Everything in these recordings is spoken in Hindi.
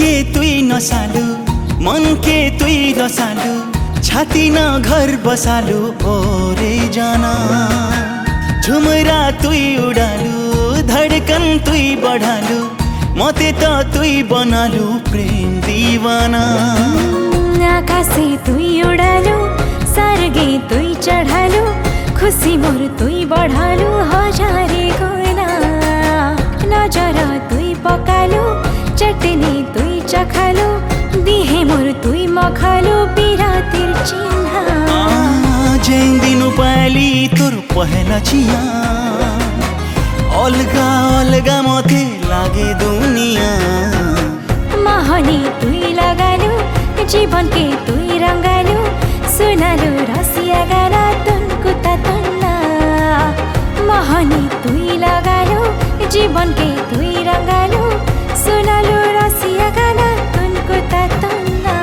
के तुई नसालु मन के तुई रसालु छाती न घर बसालु ओरे जाना झुमरा तुई उडालु धड़कन तुई बढ़ालु मते त तुई बनालु प्रेम दीवाना आकाशे तुई उडालु सर्गे तुई चढालु खुशी मोर तुई बढ़ालु हजारे गुना नजर तुई पकालु चटनी तुई चखालु दिहे मोर तुई मखालु बिरातिर चिन्ह जेन दिनु पाली तोर पहला चिया अलगा अलगा मते लागे दुनिया महनी तुई लगालु जीवन के तुई रंगालु सुनालु रसिया गाना तुनको तन्ना महनी तुई लगालु जीवन के तुई रंगालु सुनालु रसिया गाना तुनको तन्ना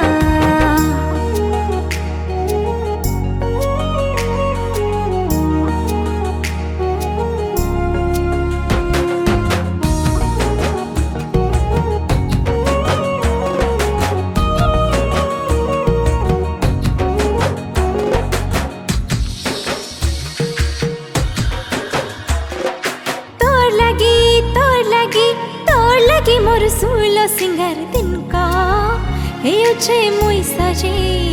मोर सुलो सिंगार दिन का हे उछे मुई सजे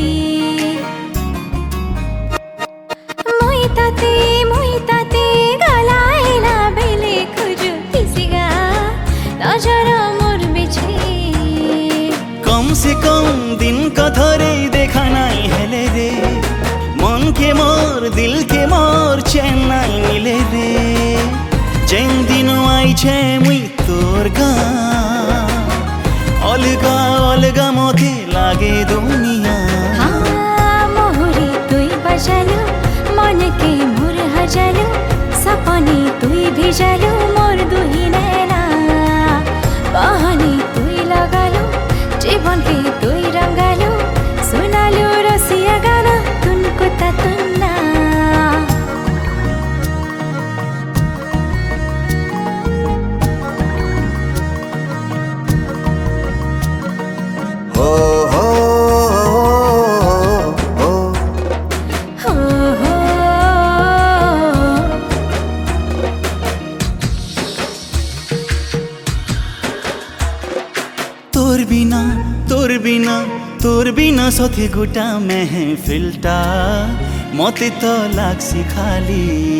मुई ताते गलाएला बेले खुजु किसिगा नजर मोर बिछे कम से कम दिन का थरे देखा नहीं हेले रे मन के मोर दिल के मोर चैन नहीं मिले रे जेन दिन आई छे मुई तोर गा अलगा अलगा मते लागे दुनिया मोहरे तुई बजालु मन के मोर हजालु सपने तुई भिजालु मोर दुही नैना बहनी तुई लगालु जीवन के तुई रंगालु सुनालु रसिया गाना तुनको तन्ना तोर बिना सोथे गुटा महफिलटा मते तो लागसी खाली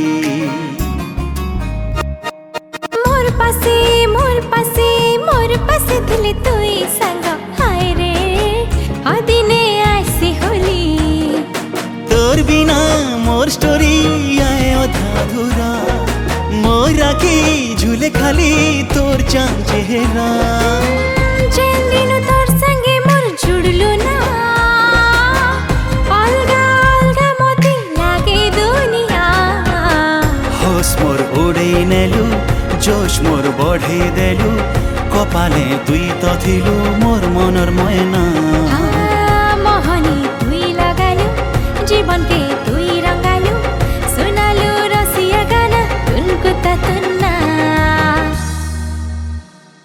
मोर पासे दिले तुई संग हाय रे आदिने आइसी होली तोर बिना मोर स्टोरी आए अधूरा मोर आके झूले खाली तोर चांद चेहरा जेन दिनु तोर संगे मोर जुड़लु ना अलगा अलगा मोते लागे दुनिया होश मोर उड़े नेलु जोश मोर बढ़े देलु कपाले तुई तो थिलु मोर मनर मयना।